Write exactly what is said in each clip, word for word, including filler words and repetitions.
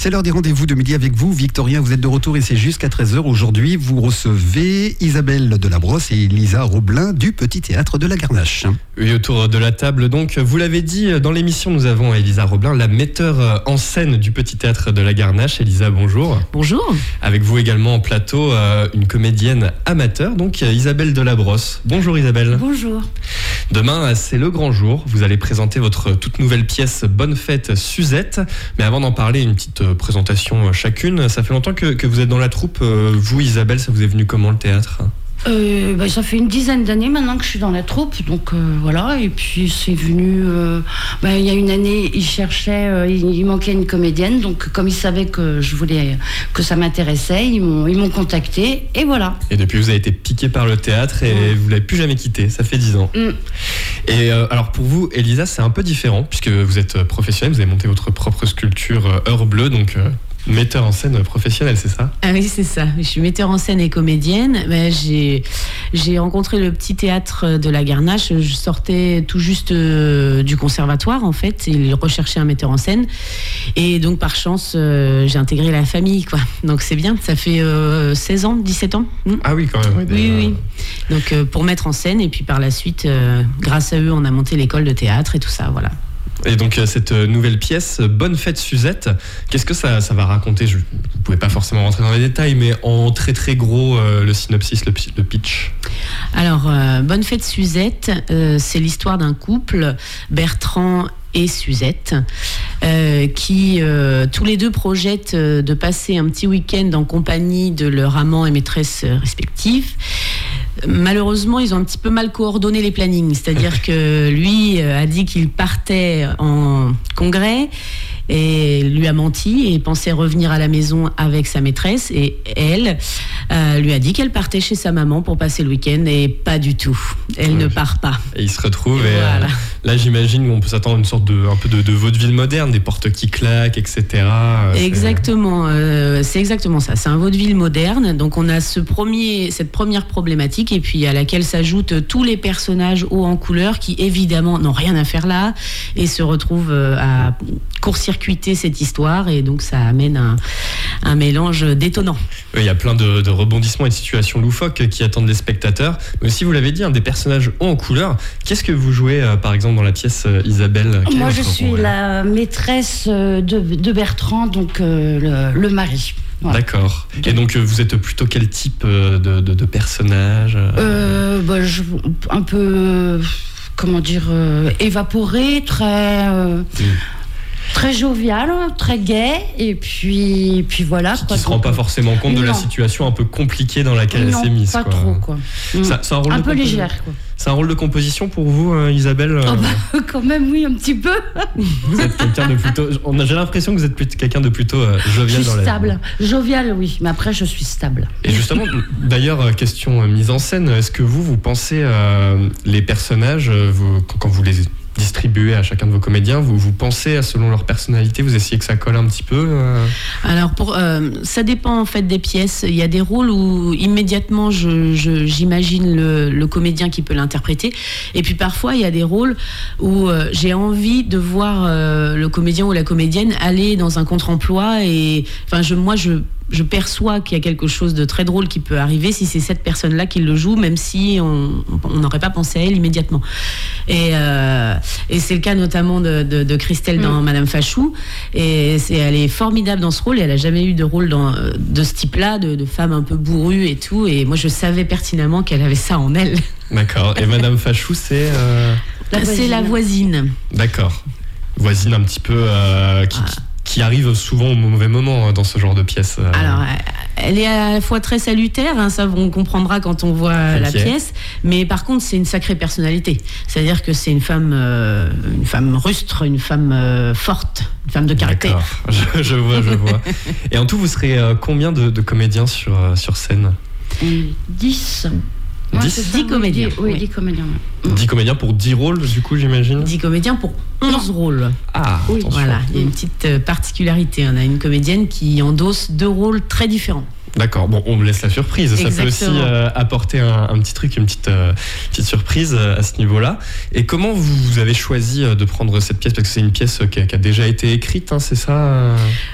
C'est l'heure des rendez-vous de midi avec vous. Victorien, vous êtes de retour et c'est jusqu'à treize heures. Aujourd'hui, vous recevez Isabelle Delabrosse et Elisa Roblin du Petit Théâtre de la Garnache. Oui, autour de la table, donc, vous l'avez dit, dans l'émission, nous avons Elisa Roblin, la metteur en scène du Petit Théâtre de la Garnache. Elisa, bonjour. Bonjour. Avec vous également en plateau, euh, une comédienne amateur, donc Isabelle Delabrosse. Bonjour Isabelle. Bonjour. Demain, c'est le grand jour. Vous allez présenter votre toute nouvelle pièce Bonne Fête Suzette. Mais avant d'en parler, une petite présentation chacune. Ça fait longtemps que, que vous êtes dans la troupe. Vous, Isabelle, ça vous est venu comment le théâtre ? Euh, bah, ça fait une dizaine d'années maintenant que je suis dans la troupe, donc euh, voilà. Et puis c'est venu. Euh, bah, il y a une année, ils cherchaient, euh, il, il manquait une comédienne, donc comme ils savaient que je voulais, que ça m'intéressait, ils m'ont, ils m'ont contacté et voilà. Et depuis, vous avez été piqué par le théâtre et mmh. vous l'avez plus jamais quitté. Ça fait dix ans. Mmh. Et euh, alors pour vous, Elisa, c'est un peu différent puisque vous êtes professionnelle, vous avez monté votre propre sculpture euh, Heure Bleue, donc. Euh, Metteur en scène professionnel, c'est ça ? Ah oui, c'est ça. Je suis metteur en scène et comédienne. Ben, j'ai, j'ai rencontré le Petit Théâtre de la Garnache. Je sortais tout juste euh, du conservatoire, en fait. Ils recherchaient un metteur en scène. Et donc, par chance, euh, j'ai intégré la famille, quoi. Donc, c'est bien. Ça fait euh, seize ans, dix-sept ans. Hmm. Ah oui, quand même. Oui, oui, oui. Donc, euh, pour mettre en scène. Et puis, par la suite, euh, grâce à eux, on a monté l'école de théâtre et tout ça, voilà. Et donc cette nouvelle pièce, Bonne Fête Suzette, qu'est-ce que ça, ça va raconter ? Je, Vous ne pouvez pas forcément rentrer dans les détails, mais en très très gros, euh, le synopsis, le, le pitch. Alors, euh, Bonne Fête Suzette, euh, c'est l'histoire d'un couple, Bertrand et Suzette, euh, qui euh, tous les deux projettent euh, de passer un petit week-end en compagnie de leur amant et maîtresse euh, respectifs. Malheureusement, ils ont un petit peu mal coordonné les plannings, c'est-à-dire que lui euh, a dit qu'il partait en congrès et lui a menti et pensait revenir à la maison avec sa maîtresse, et elle euh, lui a dit qu'elle partait chez sa maman pour passer le week-end, et pas du tout. Elle ouais, ne part pas. Et ils se retrouvent et, et voilà. euh, là j'imagine qu'on peut s'attendre à une sorte de, un peu de, de vaudeville moderne, des portes qui claquent, et cetera. Exactement, euh, c'est exactement ça. C'est un vaudeville moderne. Donc on a ce premier, cette première problématique, et puis à laquelle s'ajoutent tous les personnages hauts en couleur qui évidemment n'ont rien à faire là et se retrouvent à court-circuiter cette histoire, et donc ça amène un, un mélange détonnant. Oui, il y a plein de, de rebondissements et de situations loufoques qui attendent les spectateurs. Mais aussi, vous l'avez dit, hein, des personnages hauts en couleur. Qu'est-ce que vous jouez, euh, par exemple, dans la pièce euh, Isabelle ? Moi, je suis rôle, la maîtresse de, de Bertrand, donc euh, le, le mari. Voilà. D'accord. Et donc, vous êtes plutôt quel type de, de, de personnage ? euh, bah, je, Un peu, comment dire, euh, évaporé, très... Euh, mmh. Très jovial, très gai, et puis, puis voilà. Qui ne se rend pas forcément compte non. de la situation un peu compliquée dans laquelle non, elle s'est mise. Pas quoi. trop, quoi. Ça, c'est un rôle un de peu compo- légère, quoi. C'est un rôle de composition pour vous, euh, Isabelle ? Oh bah, quand même, oui, un petit peu. Vous êtes quelqu'un de plutôt. On a, j'ai l'impression que vous êtes plutôt, quelqu'un de plutôt euh, jovial je suis dans la stable. Jovial, oui, mais après, je suis stable. Et justement, d'ailleurs, question mise en scène, est-ce que vous, vous pensez euh, les personnages, vous, quand vous les distribuer à chacun de vos comédiens, vous, vous pensez à, selon leur personnalité, vous essayez que ça colle un petit peu euh... Alors, pour, euh, ça dépend en fait des pièces. Il y a des rôles où immédiatement je, je, j'imagine le, le comédien qui peut l'interpréter, et puis parfois il y a des rôles où euh, j'ai envie de voir euh, le comédien ou la comédienne aller dans un contre-emploi, et enfin je, moi je je perçois qu'il y a quelque chose de très drôle qui peut arriver si c'est cette personne-là qui le joue, même si on n'aurait pas pensé à elle immédiatement. Et, euh, et c'est le cas notamment de, de, de Christelle dans mmh. Madame Fachou. Et c'est, elle est formidable dans ce rôle, et elle n'a jamais eu de rôle dans, de ce type-là, de, de femme un peu bourrue et tout. Et moi, je savais pertinemment qu'elle avait ça en elle. D'accord. Et Madame Fachou, c'est... Euh... La c'est la voisine. D'accord. Voisine un petit peu... Euh, qui, ah. qui... qui arrive souvent au mauvais moment dans ce genre de pièce. Alors, elle est à la fois très salutaire, hein, ça on comprendra quand on voit okay. la pièce, mais par contre c'est une sacrée personnalité. C'est-à-dire que c'est une femme, euh, une femme rustre, une femme euh, forte, une femme de caractère. D'accord, je, je vois, je vois. Et en tout, vous serez euh, combien de, de comédiens sur, euh, sur scène ? dix. dix, dix comédiens. dix, oui, dix comédiens. dix comédiens pour dix rôles, du coup, j'imagine ? dix comédiens pour onze rôles. Ah, oui, voilà. Il y a une petite particularité. On a une comédienne qui endosse deux rôles très différents. D'accord, bon, on me laisse la surprise. Exactement. Ça peut aussi euh, apporter un, un petit truc, une petite, euh, petite surprise euh, à ce niveau-là. Et comment vous, vous avez choisi euh, de prendre cette pièce ? Parce que c'est une pièce qui a, qui a déjà été écrite, hein, c'est ça ?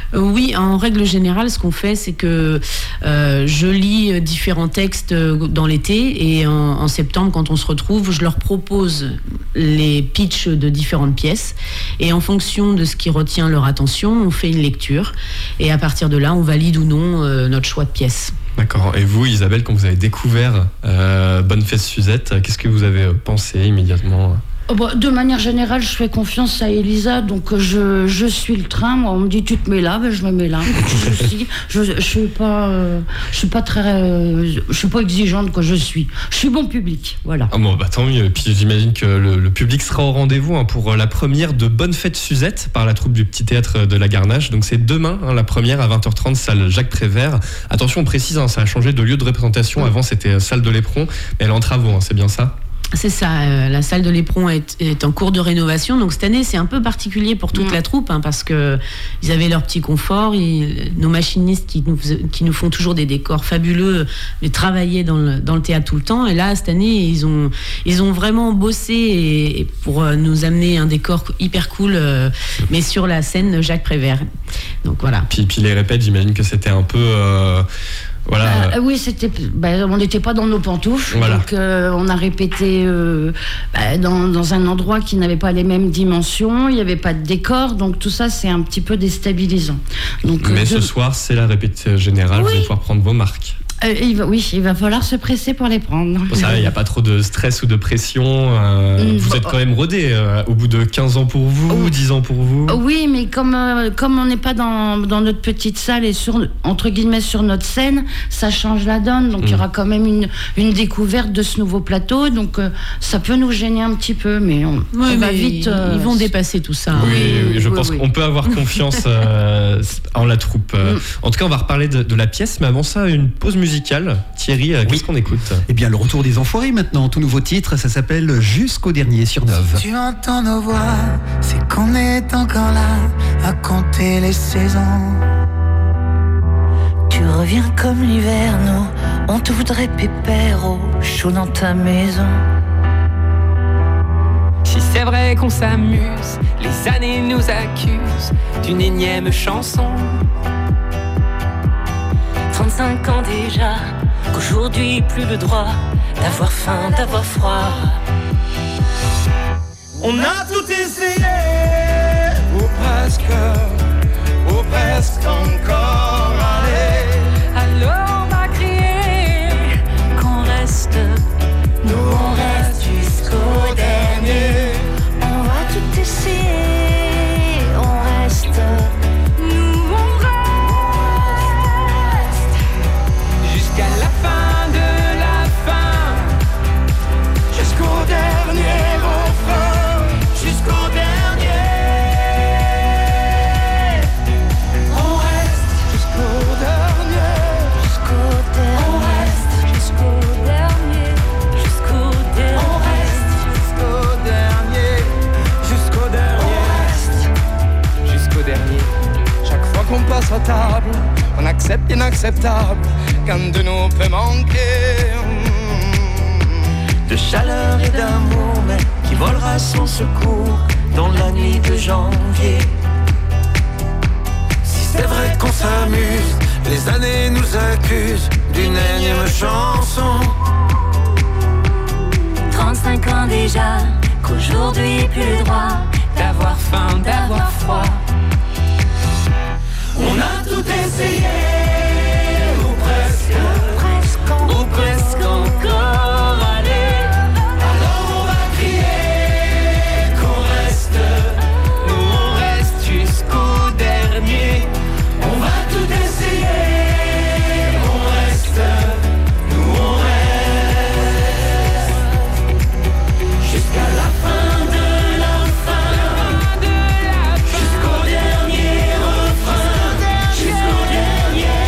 Oui, en règle générale, ce qu'on fait, c'est que euh, je lis différents textes dans l'été et en, en septembre, quand on se retrouve, je leur propose les pitchs de différentes pièces et en fonction de ce qui retient leur attention, on fait une lecture et à partir de là, on valide ou non euh, notre choix de pièce. D'accord. Et vous, Isabelle, quand vous avez découvert euh, Bonne Fête Suzette, qu'est-ce que vous avez pensé immédiatement ? Oh bah, de manière générale, je fais confiance à Elisa, donc je, je suis le train. Moi, on me dit tu te mets là, ben je me mets là. je suis, je, je suis pas, euh, je suis pas très, euh, je suis pas exigeante que je suis. Je suis bon public, voilà. Ah bon, bah tant mieux. Et puis j'imagine que le, le public sera au rendez-vous hein, pour la première de Bonne Fête Suzette par la troupe du Petit Théâtre de la Garnache. Donc c'est demain hein, la première à vingt heures trente, salle Jacques Prévert. Attention, on précise, hein, ça a changé de lieu de représentation. Avant c'était salle de l'Éperon, mais elle est en travaux, hein, c'est bien ça ? C'est ça, euh, la salle de l'Éperon est, est en cours de rénovation, donc cette année c'est un peu particulier pour toute mmh. la troupe hein, parce que ils avaient leur petit confort, ils, nos machinistes qui nous, qui nous font toujours des décors fabuleux, mais travaillaient dans le, dans le théâtre tout le temps, et là cette année ils ont, ils ont vraiment bossé et, et pour euh, nous amener un décor hyper cool, euh, mais sur la scène Jacques Prévert. Donc voilà. Puis, puis les répètes, j'imagine que c'était un peu... Euh... Voilà. Euh, oui, c'était. Bah, on n'était pas dans nos pantoufles, voilà. donc euh, on a répété euh, bah, dans, dans un endroit qui n'avait pas les mêmes dimensions. Il n'y avait pas de décor, donc tout ça c'est un petit peu déstabilisant. Donc, Mais euh, ce de... soir, c'est la répète générale. Oui. Vous allez pouvoir prendre vos marques. Euh, il va, oui, il va falloir se presser pour les prendre. Bon, ça, il n'y a pas trop de stress ou de pression. Euh, mmh, vous êtes quand même rodés euh, au bout de quinze ans pour vous, oh. dix ans pour vous. Oui, mais comme, euh, comme on n'est pas dans, dans notre petite salle et sur, entre guillemets sur notre scène, ça change la donne. Donc mmh. il y aura quand même une, une découverte de ce nouveau plateau. Donc euh, ça peut nous gêner un petit peu, mais on, oui, on va mais vite. Euh, ils vont dépasser tout ça. Oui, oui, oui je oui, pense oui. qu'on peut avoir confiance euh, en la troupe. Mmh. En tout cas, on va reparler de, de la pièce, mais avant ça, une pause musicale. Thierry, oui. qu'est-ce qu'on écoute ? Eh bien, le retour des Enfoirés maintenant, tout nouveau titre, ça s'appelle Jusqu'au dernier sur Neuve. Si tu entends nos voix, c'est qu'on est encore là à compter les saisons. Tu reviens comme l'hiver, nous, on te voudrait pépère au chaud dans ta maison. Si c'est vrai qu'on s'amuse, les années nous accusent d'une énième chanson. trente-cinq ans déjà, qu'aujourd'hui plus le droit d'avoir faim, d'avoir froid. On a tout essayé, ou presque, ou presque encore, allez. Alors on va crier qu'on reste, nous on reste jusqu'au dernier. On va tout essayer, on reste. Jusqu'à la fin de la fin, jusqu'au dernier refrain, jusqu'au dernier. On reste jusqu'au dernier, jusqu'au dernier. On reste jusqu'au dernier, jusqu'au dernier. On reste jusqu'au dernier, jusqu'au dernier. On reste jusqu'au dernier. Chaque fois qu'on passe à table, on accepte l'inacceptable. Qu'un de nous peut manquer de chaleur et d'amour, mais qui volera sans secours dans la nuit de janvier. Si c'est vrai qu'on s'amuse, les années nous accusent d'une énième chanson. trente-cinq ans déjà, qu'aujourd'hui plus le droit d'avoir faim, d'avoir froid. On a tout essayé, ou presque, presque, ou presque encore, allez. Alors on va crier qu'on reste, nous on reste jusqu'au dernier. On va tout essayer, on reste, nous on reste, jusqu'à la fin de la fin, jusqu'au dernier refrain, jusqu'au dernier.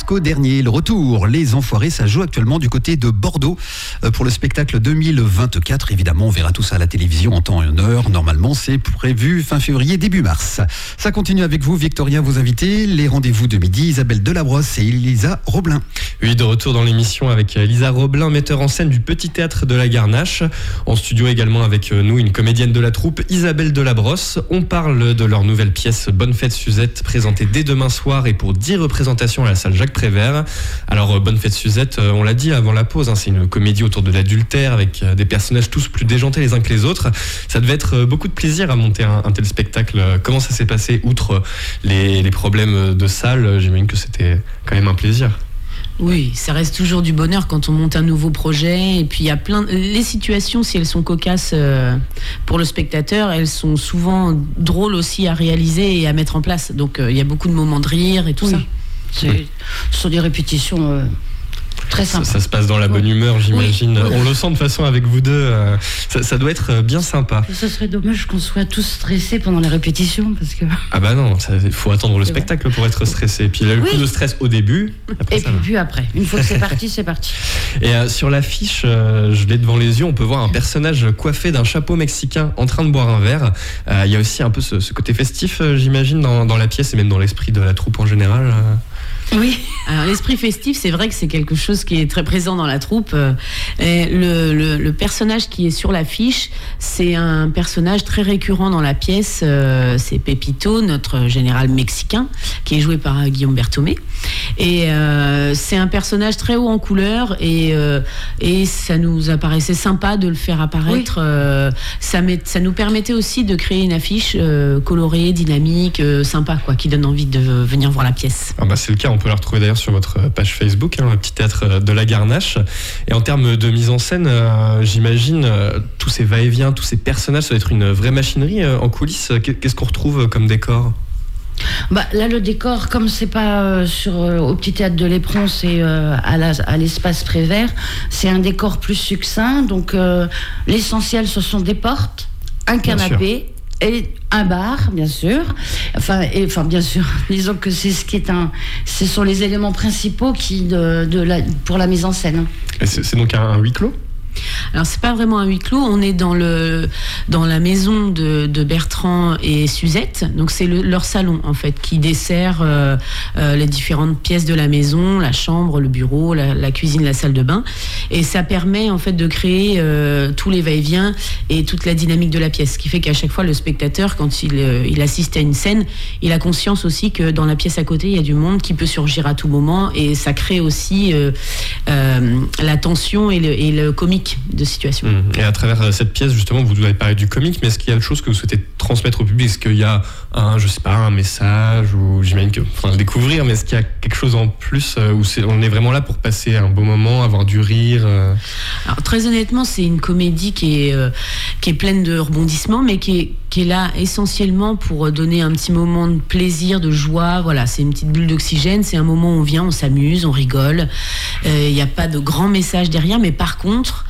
jusqu'au dernier. Le retour, Les Enfoirés, ça joue actuellement du côté de Bordeaux pour le spectacle deux mille vingt-quatre. Évidemment, on verra tout ça à la télévision en temps et en heure. Normalement, c'est prévu fin février, début mars. Ça continue avec vous, Victoria, vos invités. Les rendez-vous de midi, Isabelle Delabrosse et Elisa Roblin. Oui, de retour dans l'émission avec Elisa Roblin, metteur en scène du Petit Théâtre de la Garnache. En studio également avec nous, une comédienne de la troupe, Isabelle Delabrosse. On parle de leur nouvelle pièce Bonne Fête Suzette, présentée dès demain soir et pour dix représentations à la salle Jacques Prévert. Alors, Bonne Fête Suzette, on l'a dit avant la pause, hein, c'est une comédie autour de l'adultère avec des personnages tous plus déjantés les uns que les autres. Ça devait être beaucoup de plaisir à monter un, un tel spectacle. Comment ça s'est passé, outre les, les problèmes de salle? J'imagine que c'était quand même un plaisir. Oui, ça reste toujours du bonheur quand on monte un nouveau projet. Et puis il y a plein de... les situations, si elles sont cocasses euh, pour le spectateur, elles sont souvent drôles aussi à réaliser et à mettre en place. Donc euh, il y a beaucoup de moments de rire et tout oui. ça. C'est... Oui. Ce sont des répétitions euh, très sympas. Ça, ça se passe dans la bonne humeur, j'imagine. Oui. On le sent de façon avec vous deux. Euh, ça, ça doit être bien sympa. Ce serait dommage qu'on soit tous stressés pendant les répétitions parce que. Ah bah non, il faut attendre le c'est spectacle vrai. Pour être stressé. Puis il y a le oui. coup de stress au début. Après, et puis, puis après, une fois que c'est parti, c'est parti. Et euh, sur l'affiche, euh, je l'ai devant les yeux, on peut voir un personnage coiffé d'un chapeau mexicain en train de boire un verre. Euh, il y a aussi un peu ce, ce côté festif, euh, j'imagine, dans, dans la pièce et même dans l'esprit de la troupe en général. Euh. Oui, alors l'esprit festif, c'est vrai que c'est quelque chose qui est très présent dans la troupe. Et le, le, le personnage qui est sur l'affiche, c'est un personnage très récurrent dans la pièce. C'est Pepito, notre général mexicain, qui est joué par Guillaume Berthomé. Et euh, c'est un personnage très haut en couleur et, euh, et ça nous apparaissait sympa de le faire apparaître. Oui. Euh, ça, met, ça nous permettait aussi de créer une affiche euh, colorée, dynamique, euh, sympa, quoi, qui donne envie de venir voir la pièce. Ah bah c'est le cas. On peut la retrouver d'ailleurs sur votre page Facebook, hein, le Petit Théâtre de la Garnache. Et en termes de mise en scène, euh, j'imagine euh, tous ces va-et-vient, tous ces personnages, ça doit être une vraie machinerie euh, en coulisses. Qu'est-ce qu'on retrouve comme décor ? Bah, là, le décor, comme c'est pas euh, sur, euh, au Petit Théâtre de l'Éperon, c'est euh, à, la, à l'espace Prévert, c'est un décor plus succinct. Donc, euh, l'essentiel, ce sont des portes, un canapé et un bar, bien sûr. Enfin, et, enfin, bien sûr, disons que c'est ce qui est un, ce sont les éléments principaux qui de, de la, pour la mise en scène. Et c'est, c'est donc un, un huis clos ? Alors c'est pas vraiment un huis clos, on est dans le dans la maison de, de Bertrand et Suzette, donc c'est le, leur salon en fait qui dessert euh, euh, les différentes pièces de la maison, la chambre, le bureau, la, la cuisine, la salle de bain, et ça permet en fait de créer euh, tous les va-et-vient et toute la dynamique de la pièce, ce qui fait qu'à chaque fois le spectateur quand il, euh, il assiste à une scène, il a conscience aussi que dans la pièce à côté il y a du monde qui peut surgir à tout moment et ça crée aussi euh, euh, la tension et le, et le comique de situation. Et à travers cette pièce, justement, vous avez parlé du comique, mais est-ce qu'il y a autre chose que vous souhaitez transmettre au public ? Est-ce qu'il y a un, je sais pas, un message, ou j'imagine que, enfin, le découvrir, mais est-ce qu'il y a quelque chose en plus où c'est, on est vraiment là pour passer un beau moment, avoir du rire euh... Alors, très honnêtement, c'est une comédie qui est, euh, qui est pleine de rebondissements, mais qui est, qui est là essentiellement pour donner un petit moment de plaisir, de joie. Voilà, c'est une petite bulle d'oxygène, c'est un moment où on vient, on s'amuse, on rigole. Il euh, n'y a pas de grand message derrière, mais par contre,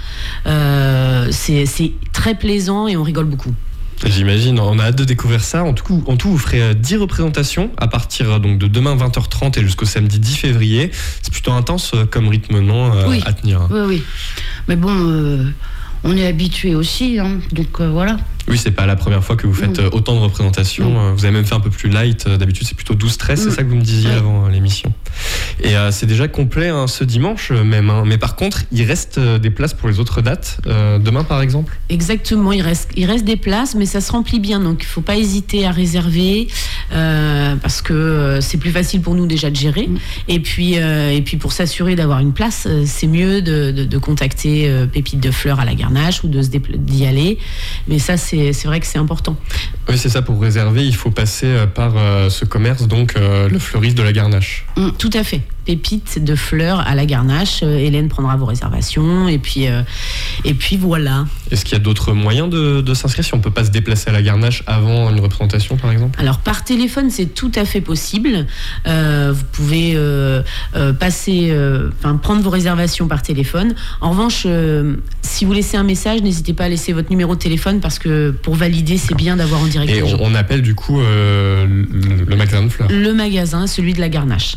Euh, c'est, c'est très plaisant et on rigole beaucoup. J'imagine, on a hâte de découvrir ça. En tout, en tout vous ferez dix représentations à partir donc, de demain vingt heures trente et jusqu'au samedi dix février. C'est plutôt intense comme rythme, non, euh, oui. à tenir. Oui, oui. Mais bon, euh, on est habitué aussi, hein, donc euh, voilà. Oui, c'est pas la première fois que vous faites mmh. autant de représentations. Mmh. Vous avez même fait un peu plus light. D'habitude, c'est plutôt douze treize, mmh. c'est ça que vous me disiez oui. avant l'émission. Et euh, c'est déjà complet hein, ce dimanche même. Hein. Mais par contre, il reste des places pour les autres dates. Euh, demain, par exemple ? Exactement, il reste, il reste des places, mais ça se remplit bien. Donc, il ne faut pas hésiter à réserver euh, parce que c'est plus facile pour nous déjà de gérer. Mmh. Et, puis, euh, et puis, pour s'assurer d'avoir une place, c'est mieux de, de, de contacter euh, Pépite de Fleurs à la Garnache ou de se dépla- d'y aller. Mais ça, c'est C'est, c'est vrai que c'est important. Oui, c'est ça, pour réserver, il faut passer par euh, ce commerce, donc euh, le fleuriste de la Garnache. Mmh, tout à fait. Pépite de Fleurs à la Garnache. Euh, Hélène prendra vos réservations et puis, euh, et puis voilà. Est-ce qu'il y a d'autres moyens de, de s'inscrire si on ne peut pas se déplacer à la Garnache avant une représentation, par exemple ? Alors, par téléphone, c'est tout à fait possible. Euh, vous pouvez euh, euh, passer, euh, prendre vos réservations par téléphone. En revanche, euh, si vous laissez un message, n'hésitez pas à laisser votre numéro de téléphone parce que pour valider, c'est bien d'avoir en direct. Et on, on appelle du coup euh, le, le magasin de fleurs. Le magasin, celui de la Garnache.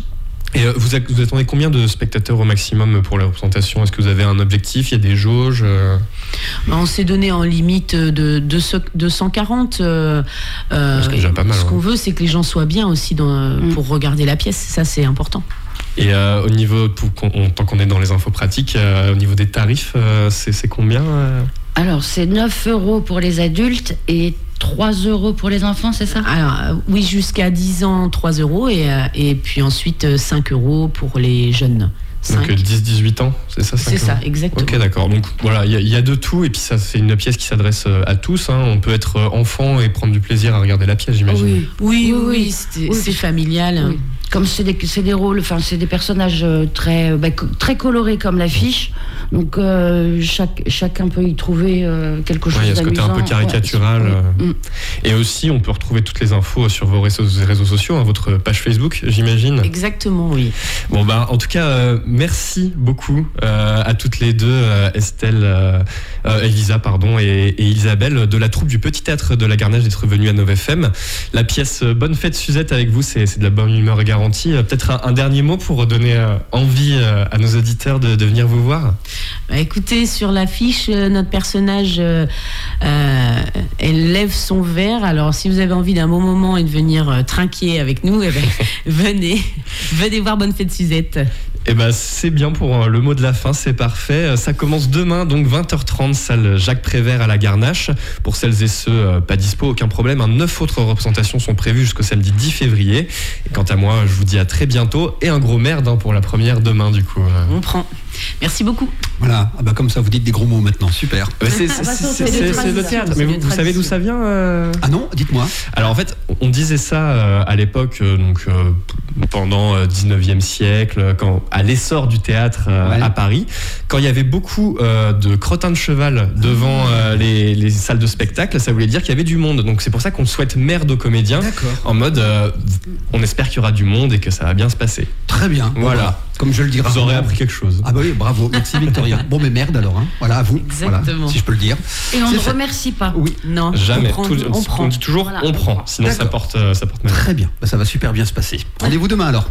Et euh, vous, a- vous attendez combien de spectateurs au maximum pour la représentation? Est-ce que vous avez un objectif? Il y a des jauges euh... On s'est donné en limite de deux cent quarante. Euh, euh, C'est déjà pas mal, ce qu'on hein. veut, c'est que les gens soient bien aussi dans, Mm. pour regarder la pièce. Ça, c'est important. Et euh, au niveau, pour, qu'on- on- tant qu'on est dans les infos pratiques, euh, au niveau des tarifs, euh, c'est, c'est combien euh Alors, c'est neuf euros pour les adultes et trois euros pour les enfants, c'est ça? Alors, euh, oui, jusqu'à dix ans, trois euros. Et, euh, et puis ensuite, euh, cinq euros pour les jeunes. Donc cinq. euh, dix dix-huit ans, c'est ça cinq C'est ça, euros exactement. Ok, d'accord. Donc voilà, il y, a- il y a de tout. Et puis ça, c'est une pièce qui s'adresse euh, à tous. Hein. On peut être euh, enfant et prendre du plaisir à regarder la pièce, j'imagine. Oui. Oui, Oui, oui, oui. oui, c'est, Oui, c'est parce- familial. Oui. Comme c'est des, c'est des rôles, enfin c'est des personnages euh, très, euh, bah, co- très colorés comme l'affiche, donc euh, chaque, chacun peut y trouver euh, quelque chose Ouais, il y a ce d'amusant. côté un peu caricatural. Ouais. euh. Mm. Et aussi, on peut retrouver toutes les infos sur vos réseaux, réseaux sociaux, hein, votre page Facebook, j'imagine. Exactement, oui. Bon, bah, en tout cas, euh, merci beaucoup euh, à toutes les deux, euh, Estelle, euh, euh, Elisa, pardon, et, et Isabelle, de la troupe du Petit Théâtre de la Garnache, d'être venues à Nov F M. La pièce euh, Bonne Fête Suzette avec vous, c'est, c'est de la bonne humeur garantie. Euh, peut-être un, un dernier mot pour donner euh, envie euh, à nos auditeurs de, de venir vous voir. Bah, écoutez, sur l'affiche, euh, notre personnage, euh, euh, elle lève son verre. Alors, si vous avez envie d'un bon moment et de venir euh, trinquer avec nous, eh ben, venez, venez voir Bonne Fête Suzette. Eh ben, c'est bien pour euh, le mot de la fin, c'est parfait. Euh, Ça commence demain, donc vingt heures trente, salle Jacques Prévert à la Garnache. Pour celles et ceux euh, pas dispo, aucun problème. Hein, neuf autres représentations sont prévues jusqu'au samedi dix février. Et quant à moi, je vous dis à très bientôt. Et un gros merde hein, pour la première demain, du coup. Euh. On prend. Merci beaucoup. Voilà, ah bah comme ça vous dites des gros mots maintenant, super. Euh, c'est, c'est, Ah bah, c'est, ça, c'est, c'est c'est, des c'est le traditions, théâtre. c'est Mais des vous, vous savez d'où traditions. ça vient euh Ah non, dites-moi. Alors en fait, on disait ça euh, à l'époque, euh, donc euh, pendant le dix-neuvième siècle, quand, à l'essor du théâtre euh, Ouais. à Paris, quand il y avait beaucoup euh, de crottins de cheval devant euh, les, les salles de spectacle, ça voulait dire qu'il y avait du monde. Donc c'est pour ça qu'on souhaite merde aux comédiens, D'accord. en mode euh, on espère qu'il y aura du monde et que ça va bien se passer. Très bien. Bon, Voilà. bah, comme je le dirai. Vous aurez appris quelque chose. Ah bah oui, bravo, merci Victorien. Bon mais merde alors, hein. Voilà, à vous. Exactement. Voilà, si je peux le dire. Et on C'est ne fait. remercie pas. Oui, Non, Jamais. on prend. Tout- on prend. on dit toujours Voilà, on on prend, prend. sinon ça D'accord. porte, euh, ça porte malheur. très bien. Bah, ça va super bien se passer. Rendez-vous demain alors.